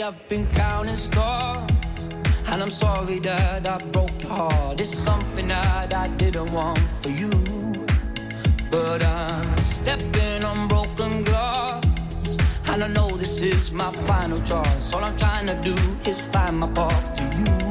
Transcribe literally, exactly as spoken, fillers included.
I've been counting stars, and I'm sorry that I broke your heart. It's something that I didn't want for you, but I'm stepping on broken glass, and I know this is my final choice. All I'm trying to do is find my path to you.